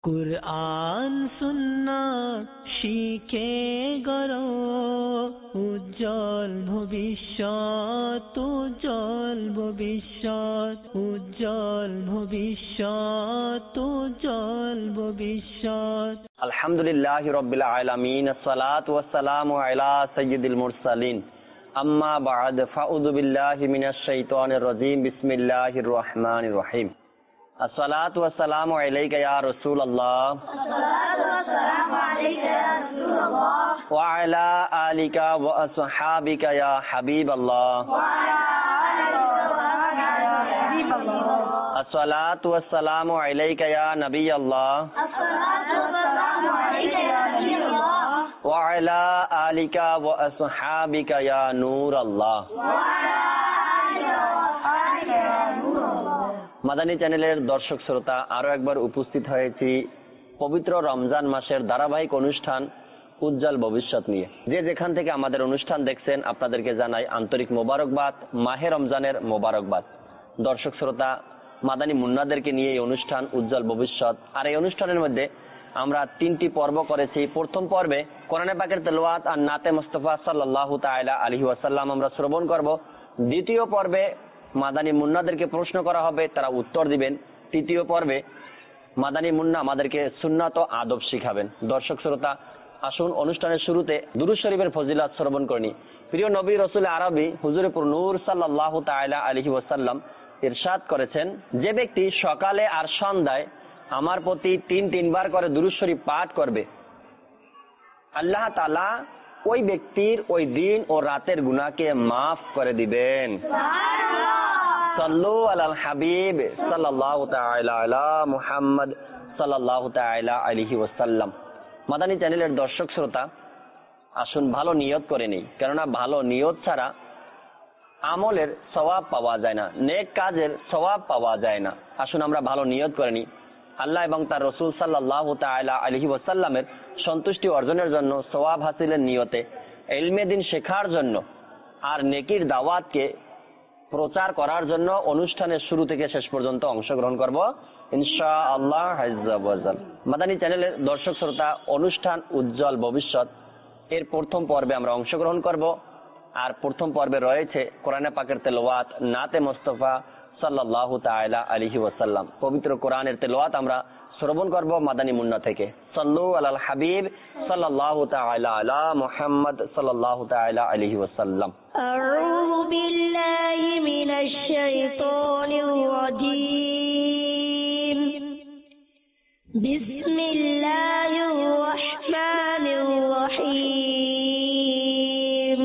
কুরআন সুন্নাহ শিখে গড়ো উজ্জ্বল ভবিষ্যৎ, উজ্জ্বল ভবিষ্যৎ, উজ্জ্বল ভবিষ্যৎ, উজ্জ্বল ভবিষ্যৎ। আলহামদুলিল্লাহি রাব্বিল আলামিন, আসসালাতু ওয়াসসালামু আলা সাইয়্যিদিল মুরসালিন, আম্মা বা'দ, ফাউযু বিল্লাহি মিনাশ শাইতানির রাজীম, বিসমিল্লাহির রহমানির রহিম। আসসালাতু ওয়াসসালামু আলাইকা ইয়া রাসূলুল্লাহ, আসসালাতু ওয়াসসালামু আলাইকা ইয়া রাসূলুল্লাহ, ওয়া আলা আলিকা ওয়া আসহাবিকা ইয়া হাবিবাল্লাহ, ওয়া আলা আলিকা ওয়া আসহাবিকা ইয়া হাবিবাল্লাহ। আসসালাতু ওয়াসসালামু আলাইকা ইয়া নাবিয়াল্লাহ, আসসালাতু ওয়াসসালামু আলাইকা ইয়া নাবিয়াল্লাহ, ওয়া আলা আলিকা ওয়া আসহাবিকা ইয়া নূরাল্লাহ, ওয়া আলা আলিকা ওয়া আসহাবিকা ইয়া নূরাল্লাহ। মাদানী চ্যানেলের দর্শক শ্রোতা, আরো একবার উপস্থিত হয়েছি পবিত্র রমজান মাসের ধারাবাহিক অনুষ্ঠান উজ্জ্বল ভবিষ্যৎ নিয়ে। যে যেখান থেকে আমাদের অনুষ্ঠান দেখছেন আপনাদেরকে জানাই আন্তরিক মোবারকবাদ, মাহে রমজানের মোবারকবাদ। দর্শক শ্রোতা, মাদানী মুন্নাদেরকে নিয়ে এই অনুষ্ঠান উজ্জ্বল ভবিষ্যৎ। আর এই অনুষ্ঠানের মধ্যে আমরা 3টি পর্ব করেছি। প্রথম পর্বে কোরআনে পাকের তেলাওয়াত আর নাতে মুস্তাফা সাল্লাল্লাহু তাআলা আলাইহি ওয়াসাল্লাম আমরা শ্রবণ করব। দ্বিতীয় পর্বে মাদানী মুন্নাদেরকে প্রশ্ন করা হবে, তারা উত্তর দিবেন। তৃতীয় পর্বে মাদানী মুন্না আমাদেরকে সুন্নাত ও আদব শিখাবেন। দর্শক শ্রোতা, আসুন অনুষ্ঠানের শুরুতে দুরূদ শরীফের ফজিলত শ্রবণ করি। প্রিয় নবী রাসূল আরবি হুজুরে পুর নূর সাল্লাল্লাহু তাআলা আলাইহি ওয়াসাল্লাম ইরশাদ করেছেন, যে ব্যক্তি সকালে আর সন্ধ্যায় আমার প্রতি 3 বার করে দুরূদ শরীফ পাঠ করবে, আল্লাহ তাআলা ওই ব্যক্তির ওই দিন ও রাতের গুনাহকে মাফ করে দিবেন। সাল্লু আলাল হাবিব সাল্লাল্লাহু তাআলা আলা মুহাম্মদ সাল্লাল্লাহু তাআলা আলাইহি ওয়াসাল্লাম। মাদানী চ্যানেলের দর্শক শ্রোতা, আসুন ভালো নিয়ত করে নেই, কেননা ভালো নিয়ত ছাড়া আমলের সওয়াব পাওয়া যায় না, নেক কাজের সওয়াব পাওয়া যায় না। আসুন আমরা ভালো নিয়ত করে নিই, আল্লাহ এবং তার রাসূল সাল্লাল্লাহু তাআলা আলাইহি ওয়াসাল্লামের সন্তুষ্টি অর্জনের জন্য, সওয়াব হাসিলের নিয়তে, ইলমে দিন শেখার জন্য আর নেকির দাওয়াতকে প্রচার করার জন্য অনুষ্ঠানের শুরু থেকে শেষ পর্যন্ত অংশগ্রহণ করব ইনশাআল্লাহ আযজা ওয়া জাল। মাদানী চ্যানেলের দর্শক শ্রোতা, অনুষ্ঠান উজ্জ্বল ভবিষ্যৎ এর প্রথম পর্বে আমরা অংশগ্রহণ করব। আর প্রথম পর্বে রয়েছে কোরআনে পাকের তেলাওয়াত, নাতে মুস্তাফা সাল্লাল্লাহু তাআলা আলাইহি ওয়াসাল্লাম। পবিত্র কোরআনের তেলাওয়াত আমরা শ্রবণ করব মাদানী মুন্না থেকে। সাল্লু আলাল হাবিব সাল্লাল্লাহু তাআলা আলা মুহাম্মদ সাল্লাল্লাহু তাআলা আলাইহি ওয়াসাল্লাম। আউযু বিল্লাহি মিনাশ শাইতানির রাজীম। বিসমিল্লাহির রাহমানির রহিম।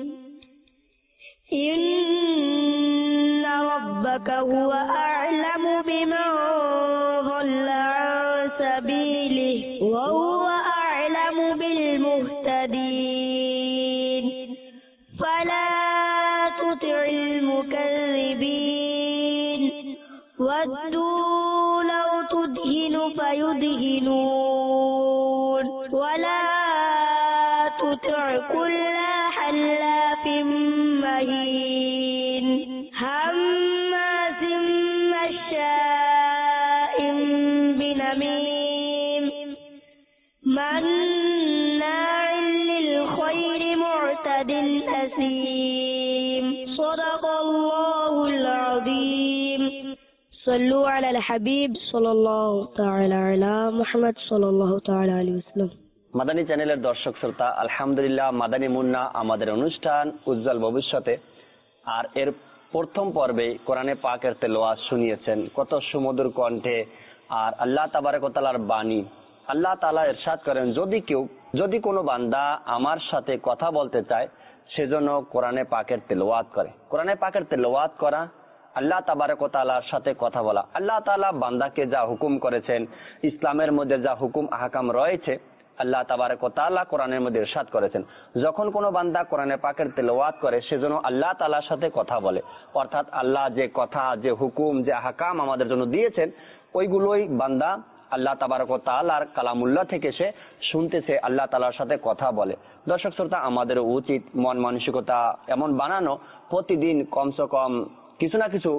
ইন্না রাব্বাকা হুয়া আ'লামু বিমান ضَلَّ عَن سَبِيلِهِ وَهُوَ أَعْلَمُ بِالْمُهْتَدِينَ فَلَا تُطِعِ الْمُكَذِّبِينَ وَدُّوا لَوْ تُدْهِنُ فَيُدْهِنُونَ وَلَا تُطِعْ كُلَّ حَلَّافٍ مَّهِينٍ هَمَّازٍ مَّشَّاءٍ بِنَمِيمٍ مَّنَّاعٍ لِّلْخَيْرِ مُعْتَدٍ أَثِيمٍ صدق الله العظيم صلوا على الحبيب صلى الله تعالى على محمد صلى الله تعالى عليه وسلم। মাদানী চ্যানেলের দর্শক শ্রোতা, আলহামদুলিল্লাহ মাদানী মুন্না আমাদের অনুষ্ঠান উজ্জ্বল ভবিষ্যতে আর এর প্রথম পর্বে কোরআনে পাকের তেলাওয়াত শুনিয়েছেন কত সুমধুর কণ্ঠে। আর আল্লাহ তাবারক ওয়া তাআলার বাণী, আল্লাহ তাআলা ইরশাদ করেন, যদি কোনো বান্দা আমার সাথে কথা বলতে চায় সেজন্য কোরআনে পাকের তেলাওয়াত করে। কোরআনে পাকের তেলাওয়াত করা, আল্লাহ তাবারক ওয়া তাআলার সাথে কথা বলা। আল্লাহ তাআলা বান্দাকে যা হুকুম করেছেন, ইসলামের মধ্যে যা হুকুম আহকাম রয়েছে, আল্লাহ তাবারক ওয়া তাআলা কোরআনের মধ্যে ইরশাদ করেছেন, যখন কোনো বান্দা কোরআনে পাকের তেলাওয়াত করে সেজন্য আল্লাহ তাআলার সাথে কথা বলে। অর্থাৎ আল্লাহ যে কথা, যে হুকুম, যে আহকাম আমাদের জন্য দিয়েছেন, ওইগুলোই বান্দা আল্লাহ তাবারক ওয়া তাআলার কালামুল্লাহ থেকে সে শুনতেছে, আল্লাহ তাআলার সাথে কথা বলে। দর্শক শ্রোতা, আমাদের উচিত মন মানসিকতা এমন বানানো, প্রতিদিন কমসে কম কিছু না কিছু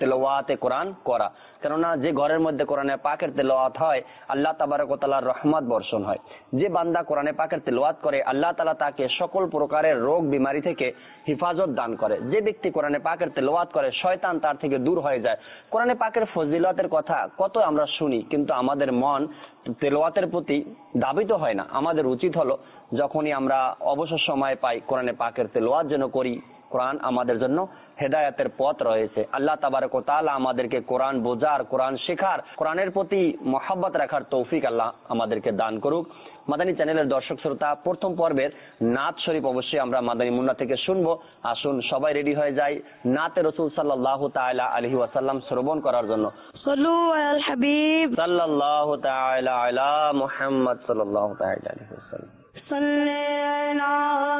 তেলাওয়াতে কোরআন করা। কেননা যে ঘরের মধ্যে কোরআনে পাকের তেলাওয়াত হয় আল্লাহ তাবারক ওয়া তাআলার রহমত বর্ষণ হয়। যে বান্দা কোরআনে পাকের তেলাওয়াত করে আল্লাহ তাআলা তাকে সকল প্রকারের রোগ বিমারি থেকে হিফাজত দান করে। যে ব্যক্তি কোরআনে পাকের তেলাওয়াত করে শয়তান তার থেকে দূর হয়ে যায়। কোরআনে পাকের ফজিলতের কথা কত আমরা শুনি, কিন্তু আমাদের মন তেলাওয়াতের প্রতি ধাবিত হয় না। আমাদের উচিত হলো যখনই আমরা অবসর সময় পাই কোরআনে পাকের তেলাওয়াত যেন করি। কোরআন আমাদের জন্য হেদায়েতের পথ রয়েছে। আল্লাহ তাবারক ওয়া তাআলা আমাদেরকে কোরআন বোঝার, কোরআন শেখার, কোরআনের প্রতি মহব্বত রাখার তৌফিক আল্লাহ আমাদেরকে দান করুক। মাদানী চ্যানেলের দর্শক শ্রোতা, প্রথম পর্বের নাত শরীফ অবশ্যই আমরা মাদানী মুন্না থেকে শুনবো। আসুন সবাই রেডি হয়ে যাই নাতে রাসূল সাল্লাল্লাহু তাআলা আলাইহি ওয়াসাল্লাম শ্রবণ করার জন্য। সাল্লু আলাল হাবিব সাল্লাল্লাহু তাআলা আলা মুহাম্মদ সাল্লাল্লাহু তাআলা আলাইহি ওয়াসাল্লাম। সাল্লি আলা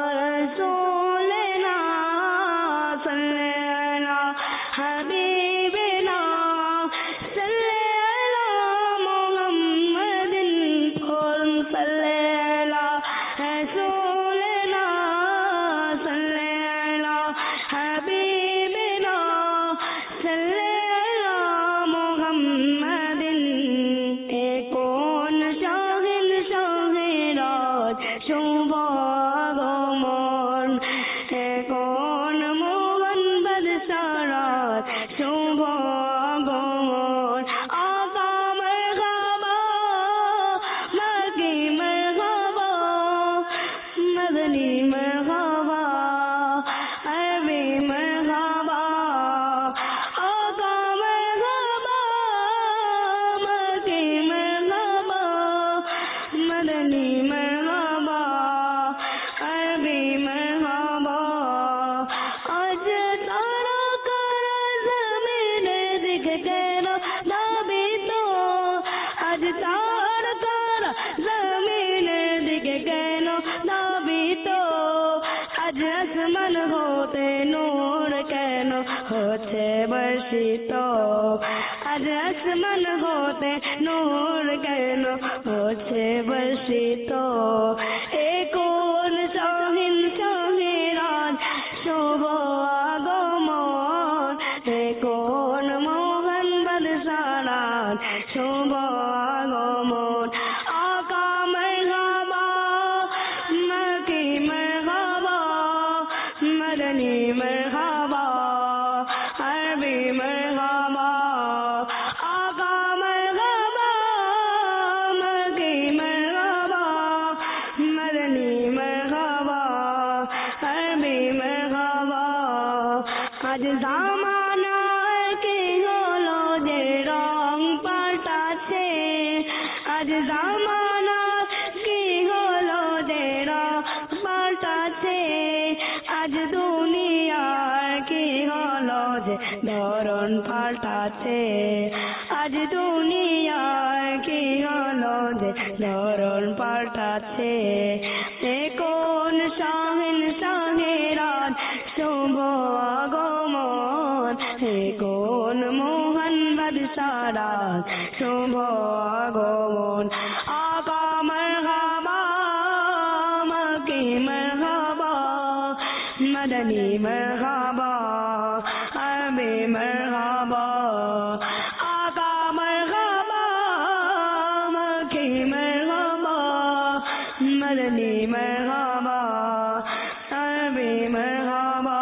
রাসূলিনা সাল্লি আলা হাবিবিনা সাল্লি আলা মুহাম্মাদিন সাল্লি আলা রাসূলিনা সাল্লি আলা হাবিবিনা সাল্লি আলা মুহাম্মাদিন। কোন শাহিন শাহিরাত শুভ আগমন, কোন মোহন বদসারাত শুভ আগমন। আকা মারহাবা মাকি মারহাবা মদনী মারহাবা আরবি মারহাবা। আকা মারহাবা মাকি মারহাবা মদনী মারহাবা আরবি মারহাবা। আজ তারা কার জমিনে দিখ কেন দাবিত, আজ তারা কার জমিনে দিখ কেন দাবিত। আজ আসমান হতে নূর কেন হচ্ছে বর্ষিত, আজ আসমান হতে নূর কেন হচ্ছে বর্ষিত। কোন শাহিন শাহিরাত শুভ আগমন, কোন মোহন বদসারাত শুভ আগমন। আকা মারহাবা মাকি মারহাবা মদনী মারহাবা আরবি মারহাবা। আকা মারহাবা মাকি মারহাবা মদনী মারহাবা আরবি মারহাবা। আজ জামানা কি হলো যে রং পাল্টাচ্ছে, আজ জামানা কি হলো যে রং পাল্টাচ্ছে। আজ দুনিয়ার কি হলো যে ধরন পাল্টাচ্ছে, আজ দুনিয়ার কি হলো যে ধরন পাল্টাচ্ছে। কোন শাহিন শাহিরাত শুভ আগমন, কোন মোহন বদসারাত শুভ আগমন। আকা মারহাবা মাকি মারহাবা মদনী মারহাবা আরবি মারহাবা। আকা মারহাবা মাকি মারহাবা মদনী মারহাবা আরবি মারহাবা।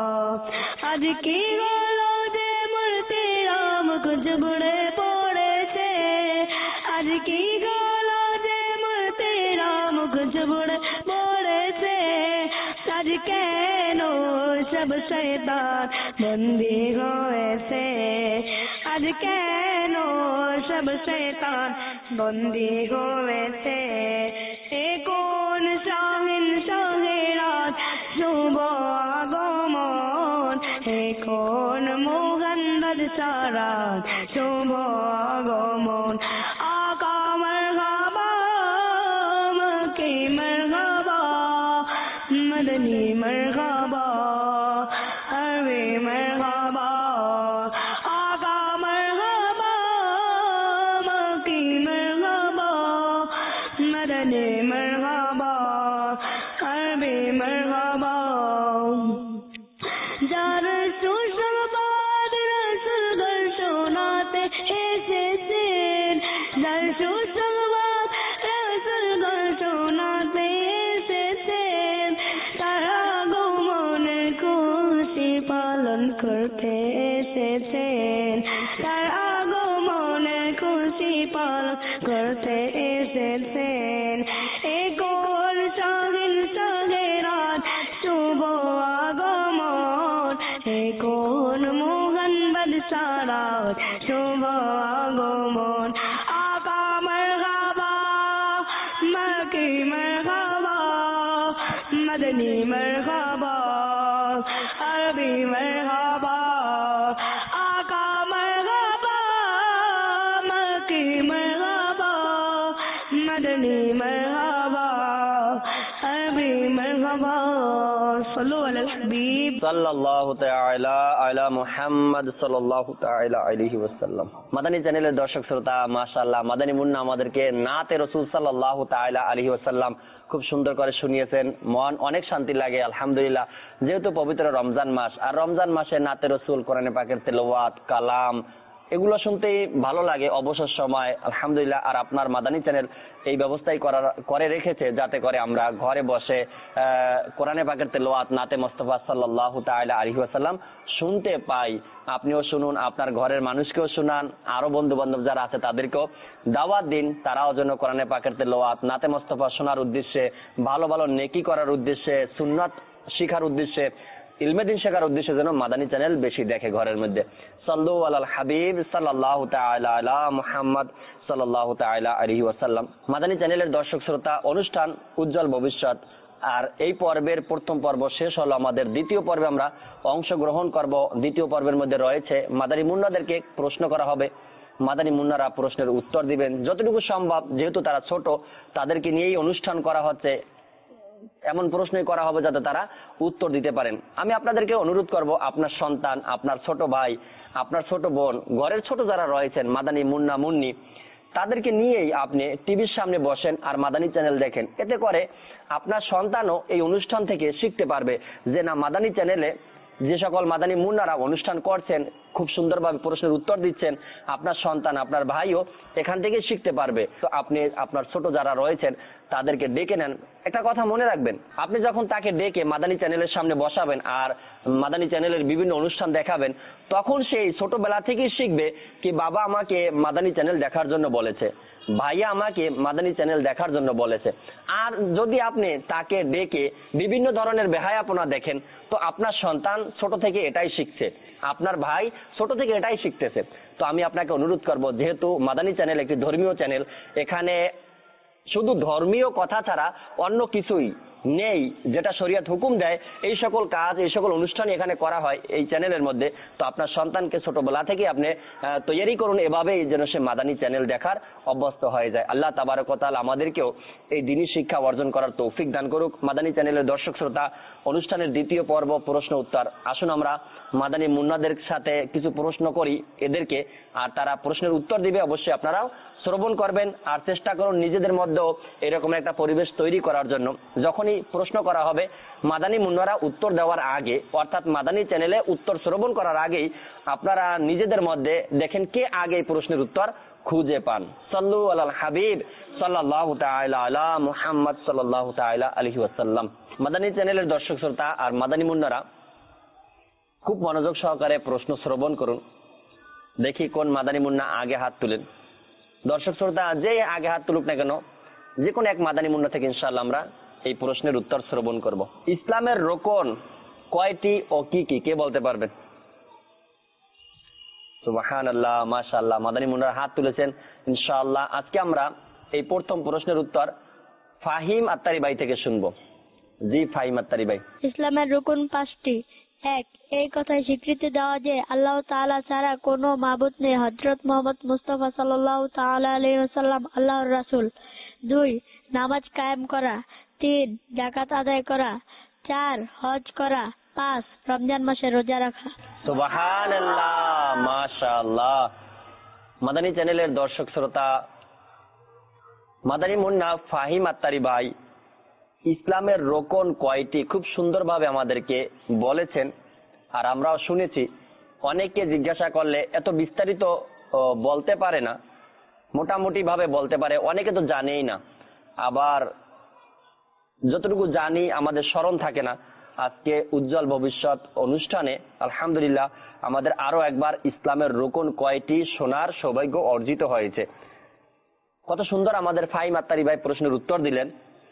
আজ কি হলো যে মূর্তিরা মুখ জুবড়ে পড়েছে, আজ কি হলো যে মূর্তিরা মুখ জুবড়ে পড়েছে। আজ কেন সব শয়তান বন্দী হয়েছে, আজ কেন সব শয়তান বন্দী হয়েছে। কোন শাহিন শাহিরাত শুভ আগমন, কোন মোহন বদসারাত শুভ আগমন। আকা মারহাবা মাকি মারহাবা মদনী মারহাবা আরবি মারহাবা। আকা মারহাবা মাকি মারহাবা মদনী মারহাবা আরবি মারহাবা। যার সুসংবাদ রাসূল করতে এসেছেন। এ কোন শাহিল শাহেরাত শুভ আগমন, এ কোন মোহন বলসারাত শুভ আগমন। আকা মারহাবা, মকি মারহাবা, মদনী মারহাবা, আরবি মারহাবা। আকা মারহাবা, মকি মারহাবা, মদনী মারহাবা, আরবি মারহাবা। সাল্লু আলাল হাবিব সাল্লাল্লাহু তাআলা আলা মুহাম্মদ সাল্লাল্লাহু তাআলা আলাইহি ওয়াসাল্লাম। মাদানী চ্যানেলের দর্শক শ্রোতা, মাশাআল্লাহ মাদানী মুন্না আমাদেরকে নাতে রাসূল সাল্লাল্লাহু তাআলা আলাইহি ওয়াসাল্লাম খুব সুন্দর করে শুনিয়েছেন। মন অনেক শান্তি লাগে আলহামদুলিল্লাহ। যেহেতু পবিত্র রমজান মাস, আর রমজান মাসে নাতে রাসূল, কোরআনে পাকের তেলাওয়াত, কালাম এগুলো শুনতেই ভালো লাগে অবসর সময় আলহামদুলিল্লাহ। আর আপনার মাদানী চ্যানেল এই ব্যবস্থাই করে রেখেছে যাতে করে আমরা ঘরে বসে কোরআনে পাকের তেলাওয়াত, নাতে মুস্তাফা সাল্লাল্লাহু তাআলা আলাইহি ওয়াসাল্লাম শুনতে পাই। আপনিও শুনুন, আপনার ঘরের মানুষকেও শোনান, আরো বন্ধু বান্ধব যারা আছে তাদেরকেও দাওয়াত দিন, তারাও যেন কোরআনে পাকের তেলাওয়াত, নাতে মুস্তাফা শোনার উদ্দেশ্যে, ভালো ভালো নেকি করার উদ্দেশ্যে, সুন্নাত শিখার উদ্দেশ্যে, ইলমে দ্বীন শেখার উদ্দেশ্যে যেন মাদানী চ্যানেল বেশি দেখে ঘরের মধ্যে। সাল্লু আলাল হাবিব সাল্লাল্লাহু তাআলা আলা মুহাম্মদ সাল্লাল্লাহু তাআলা আলাইহি ওয়াসাল্লাম। মাদানী চ্যানেলের দর্শক শ্রোতা, অনুষ্ঠান উজ্জ্বল ভবিষ্যৎ। আর এই পর্বের প্রথম পর্ব শেষ হলো, আমাদের দ্বিতীয় পর্বে আমরা অংশগ্রহণ করব। দ্বিতীয় পর্বের মধ্যে রয়েছে মাদানী মুন্নাদেরকে প্রশ্ন করা হবে, মাদানী মুন্নারা প্রশ্নের উত্তর দিবেন যতটুকু সম্ভব। যেহেতু তারা ছোট, তাদেরকে নিয়েই অনুষ্ঠান করা হচ্ছে, এমন প্রশ্নই করা হবে যাতে তারা উত্তর দিতে পারেন। আমি আপনাদেরকে অনুরোধ করব, আপনার সন্তান, আপনার ছোট ভাই, আপনার ছোট বোন, ঘরের ছোট যারা রয়েছেন মাদানী মুন্না মুন্নি, তাদেরকে নিয়েই আপনি টিভির সামনে বসেন আর মাদানী চ্যানেল দেখেন। এতে করে আপনার সন্তানও এই অনুষ্ঠান থেকে শিখতে পারবে যে না, মাদানী চ্যানেলে যে সকল মাদানী মুন্নারা অনুষ্ঠান করছেন, খুব সুন্দরভাবে প্রশ্নের উত্তর দিচ্ছেন, আপনার সন্তান, আপনার ভাইও এখান থেকে শিখতে পারবে। তো আপনি আপনার ছোট যারা রয়েছেন তাদেরকে ডেকে নেন। একটা কথা মনে রাখবেন, আপনি যখন তাকে ডেকে মাদানী চ্যানেলের সামনে বসাবেন আর মাদানী চ্যানেলের বিভিন্ন অনুষ্ঠান দেখাবেন, তখন সেই ছোটবেলা থেকেই শিখবে কি বাবা আমাকে মাদানী চ্যানেল দেখার জন্য বলেছে, ভাইয়া আমাকে মাদানী চ্যানেল দেখার জন্য বলেছে। আর যদি আপনি তাকে ডেকে বিভিন্ন ধরনের বেহায়াপনা দেখেন, তো আপনার সন্তান ছোট থেকে এটাই শিখছে, আপনার ভাই ছোট থেকে এটাই শিখতেছে। তো আমি আপনাকে অনুরোধ করব, যেহেতু মাদানী চ্যানেল একটি ধর্মীয় চ্যানেল, এখানে শুধু ধর্মীয় কথা ছাড়া অন্য কিছুই নেই যেটা শরীয়ত হুকুম দেয়। এই সকল কাজ, এই সকল অনুষ্ঠান এখানে করা হয় এই চ্যানেলের মধ্যে। তো আপনার সন্তানকে ছোটবেলা থেকে আপনি তৈরি করুন এভাবেই যেন সে মাদানী চ্যানেল দেখার অভ্যস্ত হয়ে যায়। আল্লাহ তাবারক ওয়া তাআলা আমাদেরকেও এই দ্বীনি শিক্ষা অর্জন করার তৌফিক দান করুক। মাদানী চ্যানেলের দর্শক শ্রোতা, অনুষ্ঠানের দ্বিতীয় পর্ব প্রশ্ন উত্তর। আসুন আমরা মাদানী মুন্নাদের সাথে কিছু প্রশ্ন করি এদেরকে, আর তারা প্রশ্নের উত্তর দিবে। অবশ্যই আপনারাও শ্রবণ করবেন আর চেষ্টা করুন নিজেদের মধ্যেও এরকম একটা পরিবেশ তৈরি করার জন্য। যখনই প্রশ্ন করা হবে, মাদানী মুন্নারা উত্তর দেওয়ার আগে, অর্থাৎ মাদানী চ্যানেলে উত্তর শ্রবণ করার আগেই আপনারা নিজেদের মধ্যে দেখেন কে আগে প্রশ্নের উত্তর খুঁজে পান। সাল্লু আলাল হাবিব সাল্লাল্লাহু তাআলা আলা মুহাম্মদ সাল্লাল্লাহু তাআলা আলাইহি ওয়াসাল্লাম। মাদানী চ্যানেলের দর্শক শ্রোতা আর মাদানী মুন্নারা খুব মনোযোগ সহকারে প্রশ্ন শ্রবণ করুন। দেখি কোন মাদানী মুন্না আগে হাত তুলেন। দর্শক শ্রোতা, যে আগে হাত তুলুক না কেন, যে কোনো এক মাদানী মুন্না থেকে ইনশাআল্লাহ আমরা এই প্রশ্নের উত্তর শ্রবণ করব। ইসলামের রোকন কয়টি ও কি কি, কে বলতে পারবেন? সুবহানাল্লাহ, মাশাআল্লাহ, মাদানী মুন্নার হাত তুলেছেন ইনশাআল্লাহ। আজকে আমরা এই প্রথম প্রশ্নের উত্তর ফাহিম আত্তারি ভাই থেকে শুনবো। জি ফাহিম আত্তারি ভাই। ইসলামের রুকন 5টি। 1. এই কথায় স্বীকৃতি দেওয়া যে আল্লাহ তাআলা ছাড়া কোনো মাবুদ নেই, হযরত মুহাম্মদ মুস্তাফা সাল্লাল্লাহু তাআলা আলাইহি ওয়াসাল্লাম আল্লাহর রাসূল। 2. নামাজ কায়েম করা। 3. যাকাত আদায় করা। 4. হজ করা। 5. রমজান মাসে রোজা রাখা। সুবহানাল্লাহ, মাশাআল্লাহ। মাদানী চ্যানেলের দর্শক শ্রোতা, মাদানী মুন্না ফাহিম আত্তারি ভাই ইসলামের রোকন কয়টি খুব সুন্দরভাবে আমাদেরকে বলেছেন। আর আমরাও শুনেছি, অনেককে জিজ্ঞাসা করলে এত বিস্তারিত বলতে পারে না, মোটামুটি ভাবে বলতে পারে, অনেকে তো জানেই না, আবার যতটুকু জানি আমাদের স্মরণ থাকে না। আজকে উজ্জ্বল ভবিষ্যৎ অনুষ্ঠানে আলহামদুলিল্লাহ আমাদের আরো একবার ইসলামের রোকন কয়টি শোনার সৌভাগ্য অর্জিত হয়েছে। কত সুন্দর আমাদের ফাহিম আত্তারি ভাই প্রশ্নের উত্তর দিলেন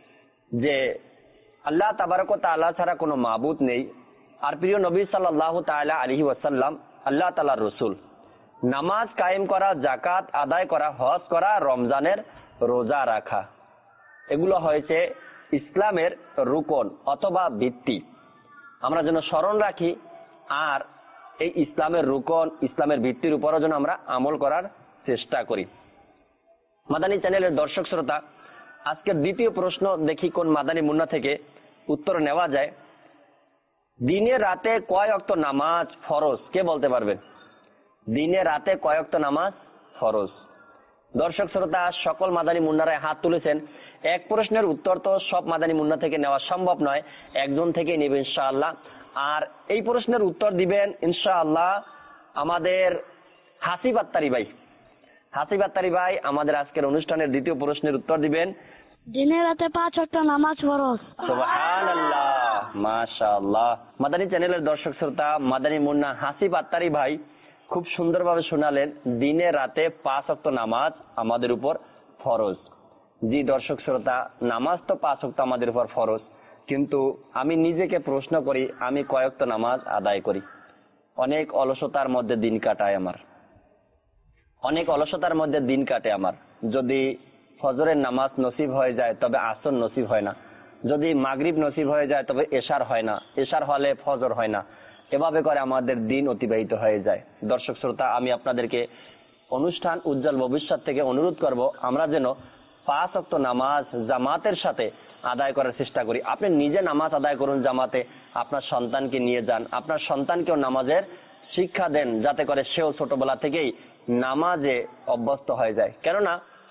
যে আল্লাহ তাবারক ওয়া তাআলা ছাড়া কোনো মাবুদ নেই, আর প্রিয় নবী সাল্লাল্লাহু তাআলা আলাইহি ওয়াসাল্লাম আল্লাহ তাআলার রাসূল। নামাজ কায়েম করা, যাকাত আদায় করা, হজ করা, রমজানের রোজা রাখা, এগুলো হয়েছে ইসলামের রুকন অথবা ভিত্তি। আমরা যেন স্মরণ রাখি আর এই ইসলামের রুকন, ইসলামের ভিত্তির উপরও যেন আমরা আমল করার চেষ্টা করি। মাদানী চ্যানেলের দর্শক শ্রোতা, আজকের দ্বিতীয় প্রশ্ন দেখি কোন মাদানী মুন্না থেকে উত্তর নেওয়া যায়। দিনে রাতে কয় ওয়াক্ত নামাজ ফরজ, কে বলতে পারবেন? দিনে রাতে কয় ওয়াক্ত নামাজ ফরজ? দর্শক শ্রোতা, সকল মাদানী মুন্নারাই হাত তুলেছেন। এক প্রশ্নের উত্তর তো সব মাদানী মুন্না থেকে নেওয়া সম্ভব নয়, একজন থেকে নেবে ইনশাআল্লাহ। আর এই প্রশ্নের উত্তর দিবেন ইনশাআল্লাহ আমাদের হাসিব আত্তারি ভাই। হাসিব আত্তারি ভাই আমাদের আজকের অনুষ্ঠানের দ্বিতীয় প্রশ্নের উত্তর দিবেন। দিনে রাতে 5 ওয়াক্ত নামাজ ফরজ। সুবহানাল্লাহ, মাশাআল্লাহ। মাদানী চ্যানেলের দর্শক শ্রোতা, মাদানী মুন্না হাসিব আত্তারি ভাই খুব সুন্দরভাবে শোনালেন দিনে রাতে 5 ওয়াক্ত নামাজ আমাদের উপর ফরজ। জি দর্শক শ্রোতা, নামাজ তো 5 ওয়াক্ত আমাদের উপর ফরজ, কিন্তু আমি নিজেকে প্রশ্ন করি আমি কয় ওয়াক্ত নামাজ আদায় করি? অনেক অলসতার মধ্যে দিন কাটায় আমার, অনেক অলসতার মধ্যে দিন কাটে আমার। যদি ফজরের নামাজ নসিব হয়ে যায় তবে আসর নসিব হয় না, যদি মাগরিব নসিব হয়ে যায় তবে এশার হয় না, এশার হলে ফজর হয় না, এভাবে করে আমাদের দিন অতিবাহিত হয়ে যায়। দর্শক শ্রোতা, আমি আপনাদেরকে অনুষ্ঠান উজ্জ্বল ভবিষ্যৎ থেকে অনুরোধ করব আমরা যেন 5 ওয়াক্ত নামাজ জামাতের সাথে আদায় করার চেষ্টা করি। আপনি নিজে নামাজ আদায় করুন জামাতে, আপনার সন্তানকে নিয়ে যান, আপনার সন্তানকেও নামাজের শিক্ষা দেন, যাতে করে সেও ছোটবেলা থেকেই নামাজে অভ্যস্ত হয়ে যায়। কেননা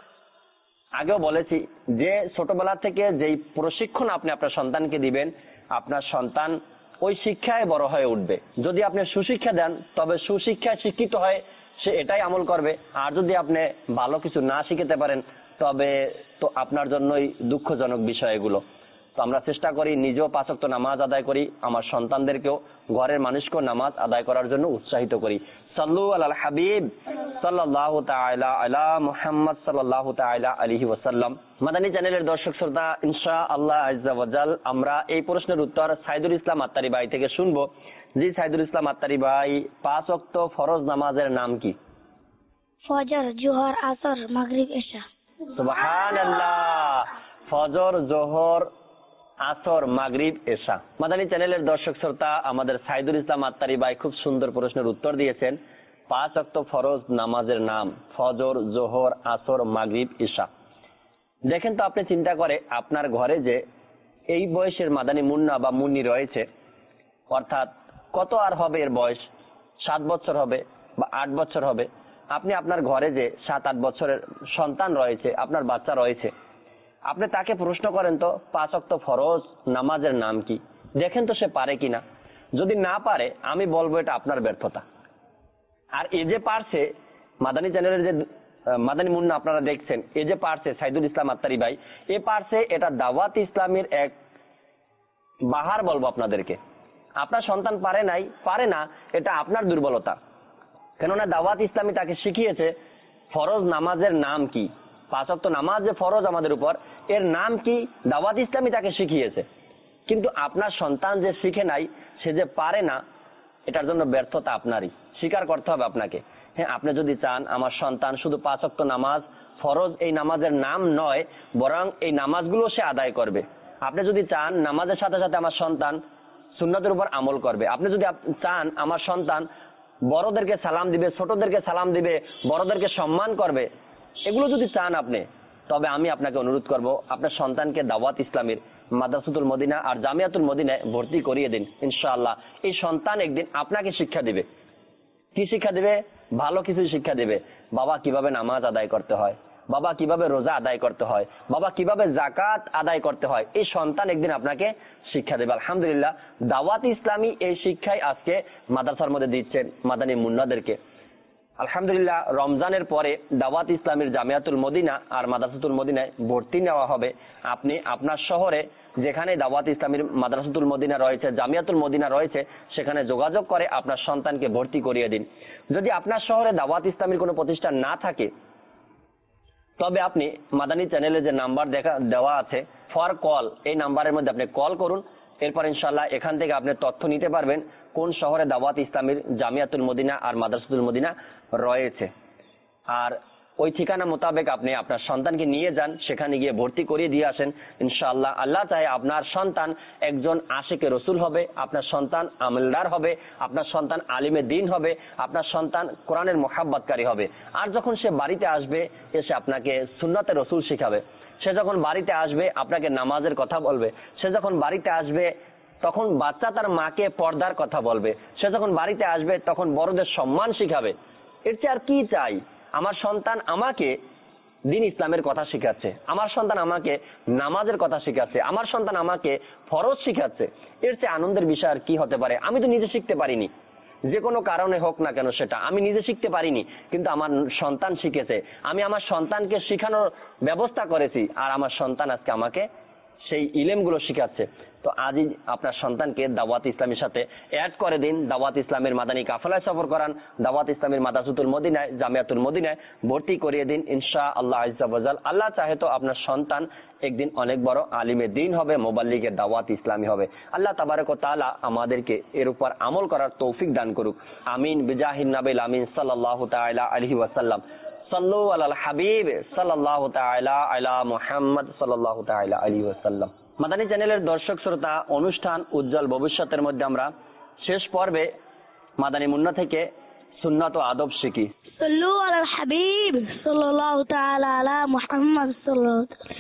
আগেও বলেছি যে ছোটবেলা থেকে যেই প্রশিক্ষণ আপনি আপনার সন্তানকে দিবেন, আপনার সন্তান ওই শিক্ষায় বড় হয়ে উঠবে। যদি আপনি সুশিক্ষা দেন তবে সুশিক্ষায় শিক্ষিত হয় সে এটাই আমল করবে, আর যদি আপনি ভালো কিছু না শিখাতে পারেন তবে তো আপনার জন্যই দুঃখজনক বিষয় এগুলো। তো আমরা চেষ্টা করি নিজেও 5 ওয়াক্ত নামাজ আদায় করি, আমার সন্তানদেরকেও ঘরের মানুষকেও নামাজ আদায় করার জন্য উৎসাহিত করি। সাল্লু আলাল হাবিব সাল্লাল্লাহু তাআলা আলা মুহাম্মদ সাল্লাল্লাহু তাআলা আলাইহি ওয়াসাল্লাম। মাদানী চ্যানেলের দর্শক শ্রোতা, ইনশাআল্লাহ আজ্জা ওয়া জাল আমরা এই প্রশ্নের উত্তর সাইদুল ইসলাম আত্তারি ভাই থেকে শুনবো। জি সাইদুল ইসলাম আত্তারি ভাই, 5 ওয়াক্ত ফরজ নামাজের নাম কি? ফজর, জোহর, আসর, মাগরিব, এশা। সুবহানাল্লাহ, ফজর, জোহর, আসর, মাগরিব, এশা। মাদানী চ্যানেলের দর্শক শ্রোতা, আমাদের সাইদুল ইসলাম আত্তারি ভাই খুব সুন্দর প্রশ্নের উত্তর দিয়েছেন। 5 ওয়াক্ত ফরজ নামাজের নাম ফজর, জোহর, আসর, মাগরিব, এশা। দেখেন তো আপনি চিন্তা করে আপনার ঘরে যে এই বয়সের মাদানী মুন্না বা মুন্নি রয়েছে, অর্থাৎ কত আর হবে এর বয়স, 7 বছর হবে বা 8 বছর হবে। আপনি আপনার ঘরে যে 7-8 বছরের সন্তান রয়েছে, আপনার বাচ্চা রয়েছে, আপনি তাকে প্রশ্ন করেন তো 5 ওয়াক্ত ফরজ নামাজের নাম কি? দেখেন তো সে পারে কিনা। যদি না পারে আমি বলবো এটা আপনার ব্যর্থতা। আর এ যে পারছে, মাদানী চ্যানেলের যে মাদানী মুন্না আপনারা দেখছেন, এ যে পারছে সাইদুল ইসলাম আত্তারি ভাই, এ পারছে, এটা দাওয়াত ইসলামের এক বাহার বলবো আপনাদেরকে। আপনার সন্তান পারে না, এটা আপনার দুর্বলতা। কেননা দাওয়াত ইসলামী তাকে শিখিয়েছে ফরজ নামাজের নাম কি, 5 ওয়াক্ত নামাজ যে ফরজ আমাদের উপর, এর নাম কি দাওয়াত ইসলামী তাকে শিখিয়েছে। কিন্তু আপনার সন্তান যে শিখে নাই, সে যে পারে না, এটার জন্য ব্যর্থতা আপনারই, স্বীকার করতে হবে আপনাকে। হ্যাঁ, আপনি যদি চান আমার সন্তান শুধু 5 ওয়াক্ত নামাজ ফরজ এই নামাজের নাম নয়, বরং এই নামাজগুলো সে আদায় করবে। আপনি যদি চান নামাজের সাথে সাথে আমার সন্তান সুন্নতের উপর আমল করবে, আপনি যদি চান আমার সন্তান বড়দেরকে সালাম দিবে, ছোটদেরকে সালাম দিবে, বড়দেরকে সম্মান করবে, এগুলো যদি চান আপনি, তবে আমি আপনাকে অনুরোধ করব আপনার সন্তানকে দাওয়াত ইসলামের মাদ্রাসাতুল মদিনা আর জামিয়াতুল মদিনায় ভর্তি করিয়ে দিন। ইনশাআল্লাহ এই সন্তান একদিন আপনাকে শিক্ষা দিবে। কি শিক্ষা দিবে? ভালো কিছু শিক্ষা দিবে। বাবা কিভাবে নামাজ আদায় করতে হয়, বাবা কিভাবে রোজা আদায় করতে হয়, বাবা কিভাবে যাকাত আদায় করতে হয়, এই সন্তান একদিন আপনাকে শিক্ষা দেবে। আলহামদুলিল্লাহ, দাওয়াত ইসলামী এই শিক্ষাই আজকে মাদ্রাসার মধ্যে দিচ্ছেন মাদানী মুন্নাদেরকে। আলহামদুলিল্লাহ, রমজানের পরে দাওয়াত ইসলামের জামিয়াতুল মদিনা আর মাদ্রাসাতুল মদিনায় ভর্তি নেওয়া হবে। আপনি আপনার শহরে যেখানে দাওয়াত ইসলামের মাদ্রাসাতুল মদিনা রয়েছে, জামিয়াতুল মদিনা রয়েছে, সেখানে যোগাযোগ করে আপনার সন্তানকে ভর্তি করিয়ে দিন। যদি আপনার শহরে দাওয়াত ইসলামের কোনো প্রতিষ্ঠান না থাকে, তবে আপনি মাদানী চ্যানেলে যে নাম্বার দেওয়া আছে ফর কল, এই নাম্বারের মধ্যে আপনি কল করুন। এরপর ইনশাআল্লাহ এখান থেকে আপনি তথ্য নিতে পারবেন কোন শহরে দাওয়াত ইসলামীর জামিয়াতুল মদিনা আর মাদ্রাসাতুল মদিনা রয়েছে। আর ওই ঠিকানা মোতাবেক আপনি আপনার সন্তানকে নিয়ে যান, সেখানে গিয়ে ভর্তি করিয়ে দিয়ে আসেন। ইনশাআল্লাহ আল্লাহ চাহে আপনার সন্তান একজন আশিকে রসুল হবে, আপনার সন্তান আমলদার হবে, আপনার সন্তান আলিমে দ্বীন হবে, আপনার সন্তান কোরআনের মুহাব্বতকারী হবে। আর যখন সে বাড়িতে আসবে এসে আপনাকে সুন্নতে রসুল শিখাবে, সে যখন বাড়িতে আসবে আপনাকে নামাজের কথা বলবে, সে যখন বাড়িতে আসবে তখন বাচ্চা তার মাকে পর্দার কথা বলবে, সে যখন বাড়িতে আসবে তখন বড়দের সম্মান শিখাবে। এর চেয়ে আর কি চাই? আমার সন্তান আমাকে দ্বীন ইসলামের কথা শিখাচ্ছে, আমার সন্তান আমাকে নামাজের কথা শিখাচ্ছে, আমার সন্তান আমাকে ফরজ শিখাচ্ছে। এর চেয়ে আনন্দের বিষয় আর কি হতে পারে? আমি তো নিজে শিখতে পারিনি, যে কোনো কারণে হোক না কেন সেটা আমি নিজে শিখতে পারিনি, কিন্তু আমার সন্তান শিখেছে, আমি আমার সন্তানকে শেখানোর ব্যবস্থা করেছি, আর আমার সন্তান আজকে আমাকে সেই ইলমগুলো শিখাচ্ছে। তো আজই আপনার সন্তানকে দাওয়াত ইসলামের সাথে অ্যাড করে দিন, দাওয়াত ইসলামের মাদানী কাফেলায় সফর করান, দাওয়াত ইসলামের মাদ্রাসাতুল মদিনায় জামিয়াতুল মদিনায় ভর্তি করিয়ে দিন। ইনশাআল্লাহ আজ্জা ওয়া জাল, আল্লাহ চাহে তো আপনার সন্তান একদিন অনেক বড় আলিমে দ্বীন হবে, মুবাল্লিগের দাওয়াত ইসলামী হবে। আল্লাহ তাবারক ওয়া তাআলা আমাদেরকে এর উপর আমল করার তৌফিক দান করুক। আমিন বিজাহিন নবিল আমিন সাল্লাল্লাহু তাআলা আলাইহি ওয়াসাল্লাম। সাল্লু আলাল হাবিব সাল্লাল্লাহু তাআলা আলা মুহাম্মদ সাল্লাল্লাহু তাআলা আলাইহি ওয়াসাল্লাম। মাদানী চ্যানেলের দর্শক শ্রোতা, অনুষ্ঠান উজ্জ্বল ভবিষ্যতের মধ্যে আমরা শেষ পর্বে মাদানী মুন্না থেকে সুন্নাত ও আদব শিখি। সাল্লু আলাল হাবিব সাল্লাল্লাহু তাআলা আলা মুহাম্মদ সাল্লাল্লাহু তাআলা।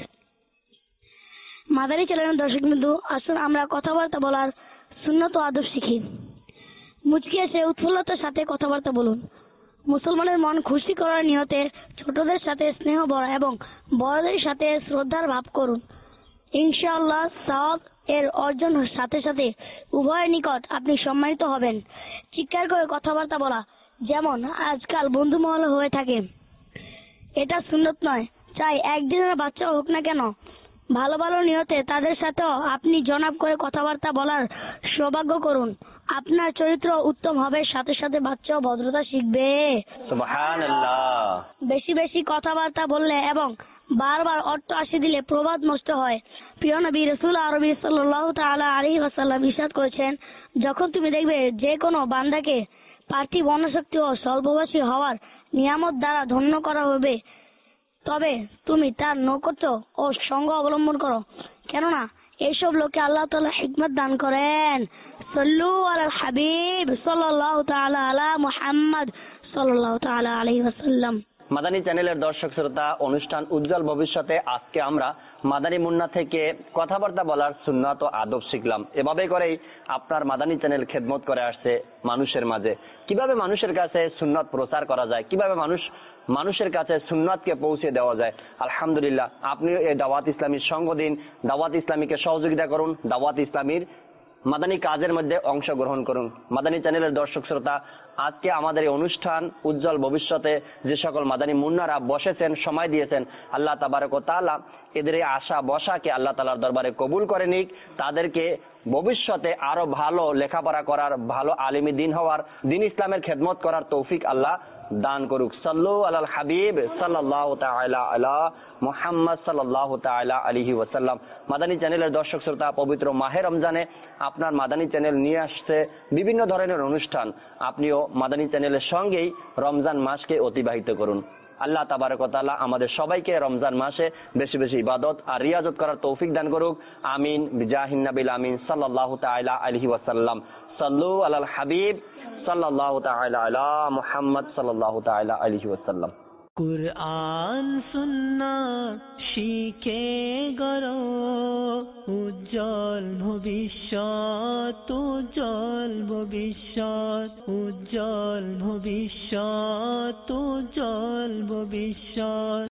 মাদানী চ্যানেলের দর্শকবৃন্দ, আসুন আমরা কথাবার্তা বলার সুন্নাত ও আদব শিখি। মুচকি এসে উৎফুল্লতার সাথে কথাবার্তা বলুন। মুসলমানের মন খুশি করার নিয়তে ছোটদের সাথে স্নেহ ভরা এবং বড়দের সাথে শ্রদ্ধার ভাব করুন। ইনশাআল্লাহ সওয়াব এর অর্জনের সাথে সাথে উভয়ের নিকট আপনি সম্মানিত হবেন। চিৎকার করে কথাবার্তা বলা যেমন আজকাল বন্ধু মহলে হয়ে থাকে, এটা সুন্নত নয়। চাই একদিনের বাচ্চা হোক না কেন, ভালো ভালো নিয়তে তাদের সাথেও আপনি জনাব করে কথাবার্তা বলার সৌভাগ্য করুন। আপনার চরিত্র উত্তম হবে, সাথে সাথে বাচ্চাও ভদ্রতা শিখবে। সুবহানাল্লাহ। বেশি বেশি কথাবার্তা বললে এবং বারবার অর্থ আসি দিলে প্রবাদ নষ্ট হয়। প্রিয় নবী রাসূল আরবি সাল্লাল্লাহু তাআলা আলাইহি ওয়াসাল্লাম ইরশাদ করেছেন, যখন তুমি দেখবে যে কোনো বান্দাকে পার্থিব অন্নশক্তি ও স্বল্পভাষী হওয়ার নিয়ামত দ্বারা ধন্য করা হবে, তবে তুমি তার নৈকট্য ও সঙ্গ অবলম্বন করো, কেননা এইসব লোকে আল্লাহ তাআলা হিকমত দান করেন। সাল্লু আলাল হাবিব সাল্লাল্লাহু তাআলা আলা মুহাম্মদ সাল্লাল্লাহু তাআলা আলাইহি ওয়াসাল্লাম। মাদানী চ্যানেলের দর্শক শ্রোতা, অনুষ্ঠান উজ্জ্বল ভবিষ্যতে আজকে আমরা মাদানী মুন্না থেকে কথাবার্তা বলার সুন্নাত ও আদব শিখলাম। এভাবে করেই আপনার মাদানী চ্যানেল খেদমত করে আসছে মানুষের মাঝে। কিভাবে মানুষের কাছে সুন্নাত প্রচার করা যায়, কিভাবে মানুষের কাছে সুন্নাতকে পৌঁছে দেওয়া যায়। আলহামদুলিল্লাহ, আপনি এই দাওয়াত ইসলামীর সঙ্গ দিন, দাওয়াত ইসলামীকে সহযোগিতা করুন, দাওয়াত ইসলামীর মাদানী কাজের মধ্যে অংশগ্রহণ করুন। মাদানী চ্যানেলের দর্শক শ্রোতা, আজকে আমাদের এই অনুষ্ঠান উজ্জ্বল ভবিষ্যতে যে সকল মাদানী মুন্নারা বসেছেন, সময় দিয়েছেন, আল্লাহ তাবারক ওয়া তাআলা এদের এই আশা বসাকে আল্লাহ তাআলার দরবারে কবুল করে নিক। তাদেরকে ভবিষ্যতে আরো ভালো লেখাপড়া করার, ভালো আলিমি দ্বীন হওয়ার, দ্বীন ইসলামের খেদমত করার তৌফিক আল্লাহ দান করুক। সাল্লু আলাল হাবিব সাল্লাল্লাহু তাআলা আলা মুহাম্মদ সাল্লাল্লাহু তাআলা আলাইহি ওয়াসাল্লাম। মাদানী চ্যানেলের দর্শক শ্রোতা, পবিত্র মাহে রমজানে আপনার মাদানী চ্যানেল নিয়ে আসছে বিভিন্ন ধরনের অনুষ্ঠান। আপনিও মাদানী চ্যানেলের সঙ্গেই রমজান মাসকে অতিবাহিত করুন। আল্লাহ তাবারক ওয়া তাআলা আমাদের সবাইকে রমজান মাসে বেশি বেশি ইবাদত আর রিয়াজত করার তৌফিক দান করুক। আমিন বিজাহিন নবিল আমিন সাল্লাল্লাহু তাআলা আলাইহি ওয়াসাল্লাম। সাল্লু আলাল হাবিব সাল্লাল্লাহু তাআলা আলা মুহাম্মদ সাল্লাল্লাহু তাআলা আলাইহি ওয়াসাল্লাম। কুরআন সুন্নাত শিখে গড়ো উজ্জ্বল ভবিষ্যৎ, উজ্জ্বল ভবিষ্যৎ, উজ্জ্বল ভবিষ্যৎ, উজ্জ্বল ভবিষ্যৎ।